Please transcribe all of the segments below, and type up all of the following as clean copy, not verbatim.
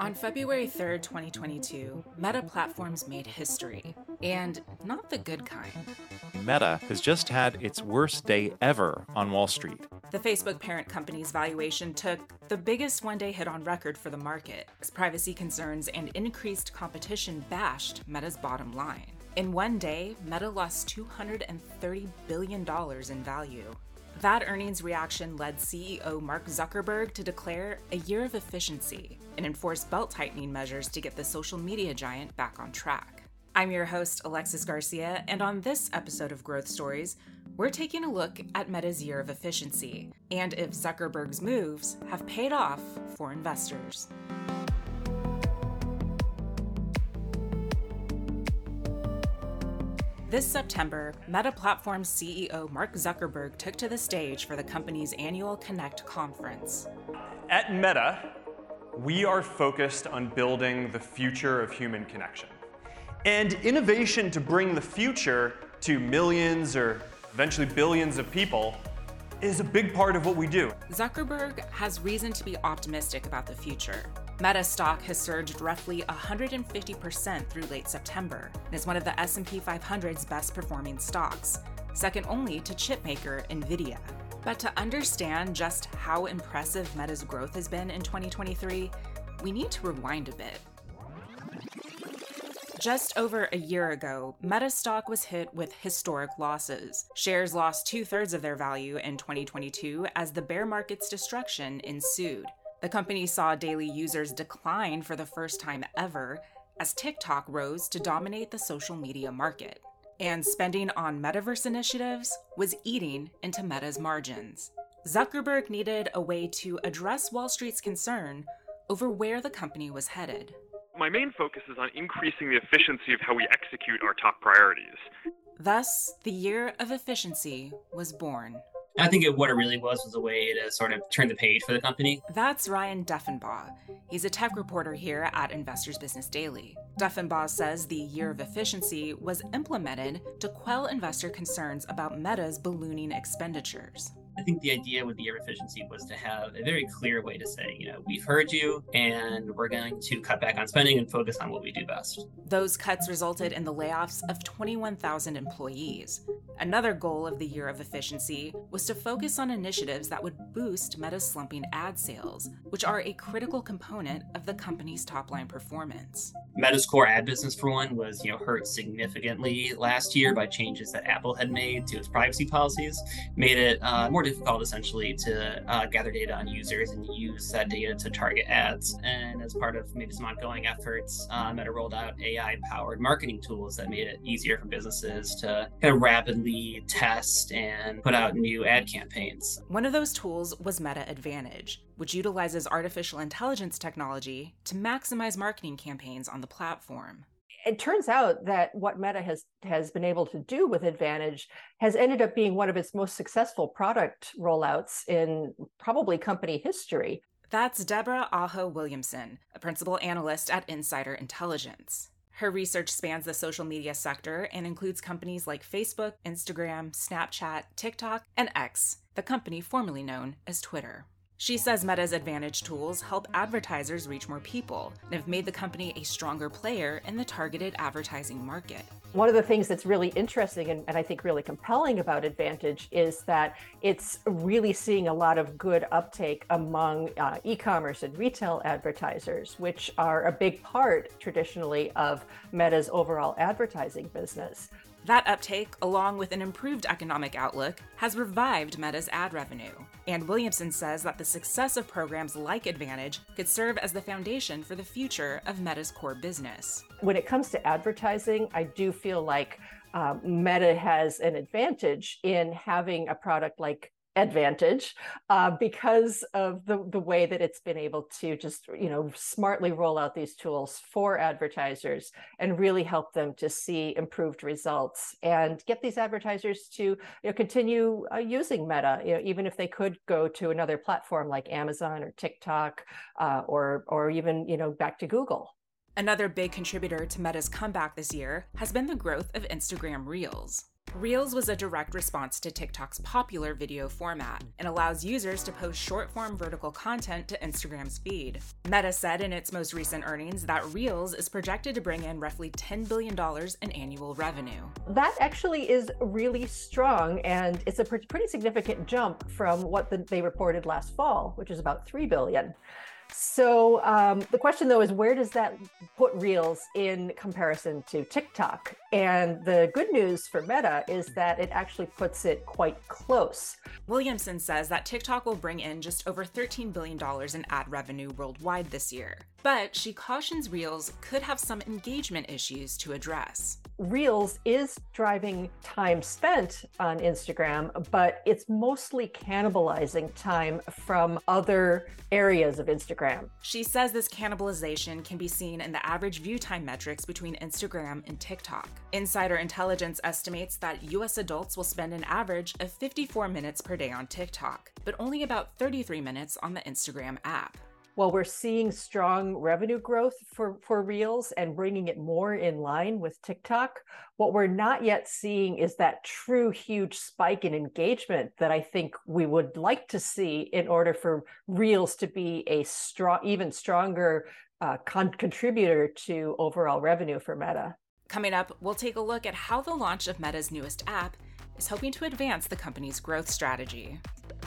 On February 3rd, 2022, Meta Platforms made history, and not the good kind. Meta has just had its worst day ever on Wall Street. The Facebook parent company's valuation took the biggest one-day hit on record for the market, as privacy concerns and increased competition bashed Meta's bottom line. In one day, Meta lost $230 billion in value. That earnings reaction led CEO Mark Zuckerberg to declare a year of efficiency and enforce belt-tightening measures to get the social media giant back on track. I'm your host, Alexis Garcia, and on this episode of Growth Stories, we're taking a look at Meta's year of efficiency and if Zuckerberg's moves have paid off for investors. This September, Meta Platforms CEO Mark Zuckerberg took to the stage for the company's annual Connect conference. At Meta, we are focused on building the future of human connection. And innovation to bring the future to millions or eventually billions of people is a big part of what we do. Zuckerberg has reason to be optimistic about the future. Meta stock has surged roughly 150% through late September and is one of the S&P 500's best performing stocks, second only to chipmaker Nvidia. But to understand just how impressive Meta's growth has been in 2023, we need to rewind a bit. Just over a year ago, Meta stock was hit with historic losses. Shares lost 2/3 of their value in 2022 as the bear market's destruction ensued. The company saw daily users decline for the first time ever as TikTok rose to dominate the social media market. And spending on metaverse initiatives was eating into Meta's margins. Zuckerberg needed a way to address Wall Street's concern over where the company was headed. My main focus is on increasing the efficiency of how we execute our top priorities. Thus, the year of efficiency was born. I think what it really was a way to sort of turn the page for the company. That's Ryan Deffenbaugh. He's a tech reporter here at Investors Business Daily. Deffenbaugh says the year of efficiency was implemented to quell investor concerns about Meta's ballooning expenditures. I think the idea with the year of efficiency was to have a very clear way to say, we've heard you and we're going to cut back on spending and focus on what we do best. Those cuts resulted in the layoffs of 21,000 employees. Another goal of the year of efficiency was to focus on initiatives that would boost Meta's slumping ad sales, which are a critical component of the company's top-line performance. Meta's core ad business, for one, was hurt significantly last year by changes that Apple had made to its privacy policies, made it more difficult essentially to gather data on users and use that data to target ads. And as part of maybe some ongoing efforts, Meta rolled out AI-powered marketing tools that made it easier for businesses to kind of rapidly test and put out new ad campaigns. One of those tools was Meta Advantage, which utilizes artificial intelligence technology to maximize marketing campaigns on the platform. It turns out that what Meta has been able to do with Advantage has ended up being one of its most successful product rollouts in probably company history. That's Deborah Aho Williamson, a principal analyst at Insider Intelligence. Her research spans the social media sector and includes companies like Facebook, Instagram, Snapchat, TikTok, and X, the company formerly known as Twitter. She says Meta's Advantage tools help advertisers reach more people and have made the company a stronger player in the targeted advertising market. One of the things that's really interesting and I think really compelling about Advantage is that it's really seeing a lot of good uptake among e-commerce and retail advertisers, which are a big part traditionally of Meta's overall advertising business. That uptake, along with an improved economic outlook, has revived Meta's ad revenue. And Williamson says that the success of programs like Advantage could serve as the foundation for the future of Meta's core business. When it comes to advertising, I do feel like Meta has an advantage in having a product like Advantage because of the way that it's been able to just smartly roll out these tools for advertisers and really help them to see improved results and get these advertisers to continue using Meta, even if they could go to another platform like Amazon or TikTok or even back to Google. Another big contributor to Meta's comeback this year has been the growth of Instagram Reels. Reels was a direct response to TikTok's popular video format and allows users to post short-form vertical content to Instagram's feed. Meta said in its most recent earnings that Reels is projected to bring in roughly $10 billion in annual revenue. That actually is really strong, and it's a pretty significant jump from what they reported last fall, which is about $3 billion. So the question, though, is where does that put Reels in comparison to TikTok? And the good news for Meta is that it actually puts it quite close. Williamson says that TikTok will bring in just over $13 billion in ad revenue worldwide this year. But she cautions Reels could have some engagement issues to address. Reels is driving time spent on Instagram, but it's mostly cannibalizing time from other areas of Instagram. She says this cannibalization can be seen in the average view time metrics between Instagram and TikTok. Insider Intelligence estimates that US adults will spend an average of 54 minutes per day on TikTok, but only about 33 minutes on the Instagram app. While we're seeing strong revenue growth for Reels and bringing it more in line with TikTok, what we're not yet seeing is that true huge spike in engagement that I think we would like to see in order for Reels to be a even stronger contributor to overall revenue for Meta. Coming up, we'll take a look at how the launch of Meta's newest app is hoping to advance the company's growth strategy.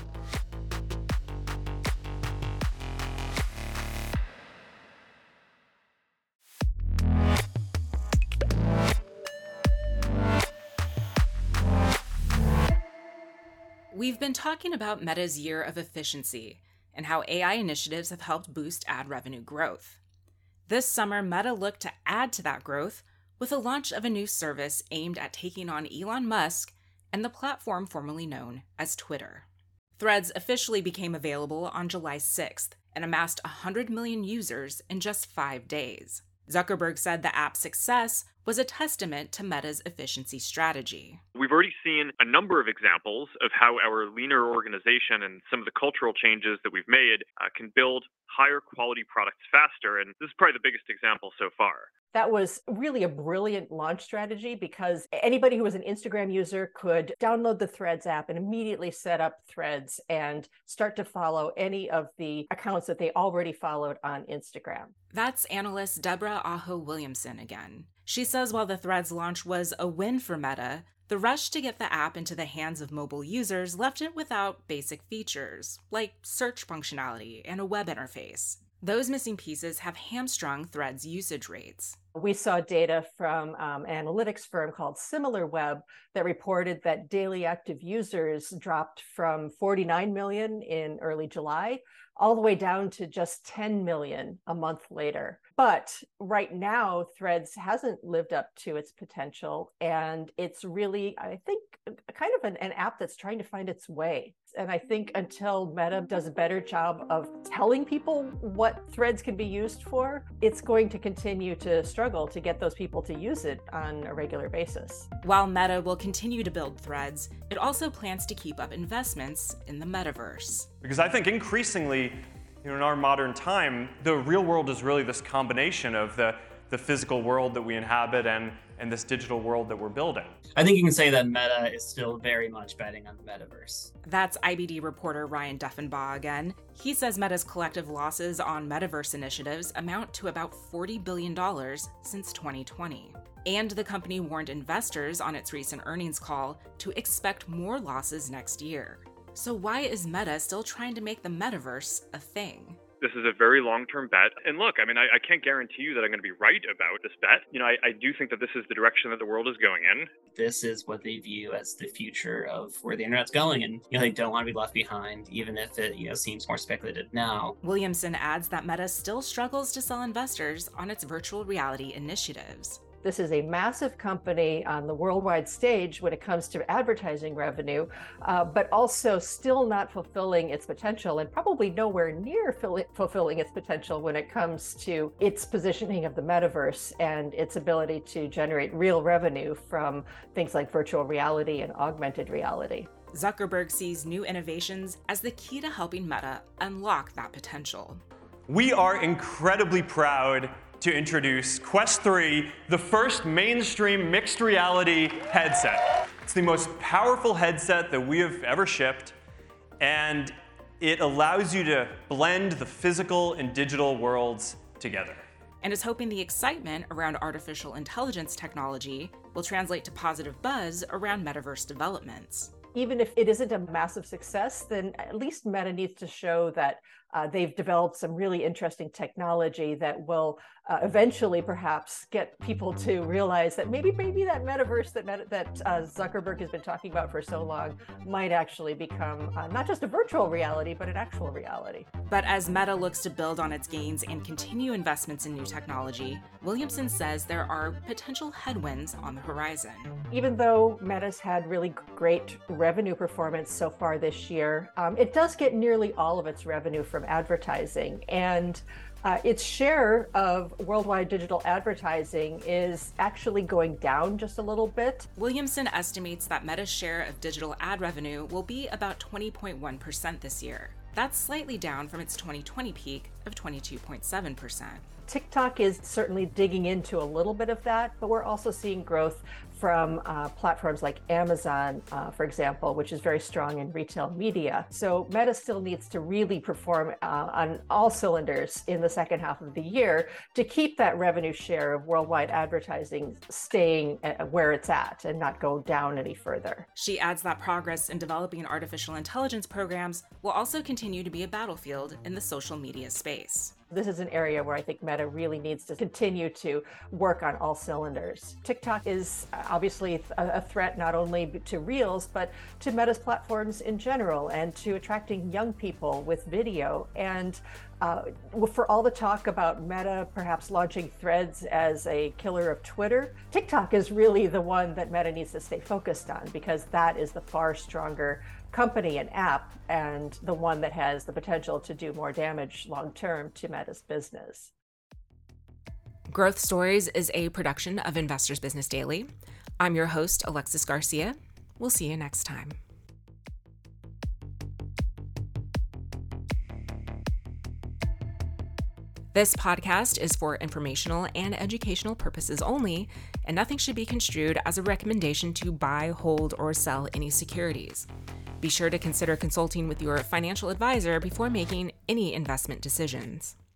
We've been talking about Meta's year of efficiency and how AI initiatives have helped boost ad revenue growth. This summer, Meta looked to add to that growth with the launch of a new service aimed at taking on Elon Musk and the platform formerly known as Twitter. Threads officially became available on July 6th and amassed 100 million users in just 5 days. Zuckerberg said the app's success was a testament to Meta's efficiency strategy. We've already seen a number of examples of how our leaner organization and some of the cultural changes that we've made can build higher quality products faster, and this is probably the biggest example so far. That was really a brilliant launch strategy because anybody who was an Instagram user could download the Threads app and immediately set up Threads and start to follow any of the accounts that they already followed on Instagram. That's analyst Deborah Aho Williamson again. She says while the Threads launch was a win for Meta, the rush to get the app into the hands of mobile users left it without basic features, like search functionality and a web interface. Those missing pieces have hamstrung Threads usage rates. We saw data from an analytics firm called SimilarWeb that reported that daily active users dropped from 49 million in early July all the way down to just 10 million a month later. But right now, Threads hasn't lived up to its potential, and it's really, I think, kind of an app that's trying to find its way. And I think until Meta does a better job of telling people what Threads can be used for, it's going to continue to struggle to get those people to use it on a regular basis. While Meta will continue to build Threads, it also plans to keep up investments in the metaverse. Because I think increasingly, in our modern time, the real world is really this combination of the physical world that we inhabit and this digital world that we're building. I think you can say that Meta is still very much betting on the metaverse. That's IBD reporter Ryan Deffenbaugh again. He says Meta's collective losses on metaverse initiatives amount to about $40 billion since 2020. And the company warned investors on its recent earnings call to expect more losses next year. So why is Meta still trying to make the metaverse a thing? This is a very long-term bet. And look, I can't guarantee you that I'm going to be right about this bet. I do think that this is the direction that the world is going in. This is what they view as the future of where the internet's going. And, they don't want to be left behind, even if it, seems more speculative now. Williamson adds that Meta still struggles to sell investors on its virtual reality initiatives. This is a massive company on the worldwide stage when it comes to advertising revenue, but also still not fulfilling its potential and probably nowhere near fulfilling its potential when it comes to its positioning of the metaverse and its ability to generate real revenue from things like virtual reality and augmented reality. Zuckerberg sees new innovations as the key to helping Meta unlock that potential. We are incredibly proud to introduce Quest 3, the first mainstream mixed reality headset. It's the most powerful headset that we have ever shipped, and it allows you to blend the physical and digital worlds together. And is hoping the excitement around artificial intelligence technology will translate to positive buzz around metaverse developments. Even if it isn't a massive success, then at least Meta needs to show that they've developed some really interesting technology that will eventually perhaps get people to realize that maybe that metaverse that Zuckerberg has been talking about for so long might actually become not just a virtual reality, but an actual reality. But as Meta looks to build on its gains and continue investments in new technology, Williamson says there are potential headwinds on the horizon. Even though Meta's had really great revenue performance so far this year, it does get nearly all of its revenue from advertising, and its share of worldwide digital advertising is actually going down just a little bit. Williamson estimates that Meta's share of digital ad revenue will be about 20.1% this year. That's slightly down from its 2020 peak of 22.7%. TikTok is certainly digging into a little bit of that, but we're also seeing growth from platforms like Amazon, for example, which is very strong in retail media. So Meta still needs to really perform on all cylinders in the second half of the year to keep that revenue share of worldwide advertising staying where it's at and not go down any further. She adds that progress in developing artificial intelligence programs will also continue to be a battlefield in the social media space. This is an area where I think Meta really needs to continue to work on all cylinders. TikTok is obviously a threat not only to Reels, but to Meta's platforms in general and to attracting young people with video. And for all the talk about Meta perhaps launching Threads as a killer of Twitter, TikTok is really the one that Meta needs to stay focused on, because that is the far stronger company and app, and the one that has the potential to do more damage long-term to Meta's business. Growth Stories is a production of Investors Business Daily. I'm your host, Alexis Garcia. We'll see you next time. This podcast is for informational and educational purposes only, and nothing should be construed as a recommendation to buy, hold, or sell any securities. Be sure to consider consulting with your financial advisor before making any investment decisions.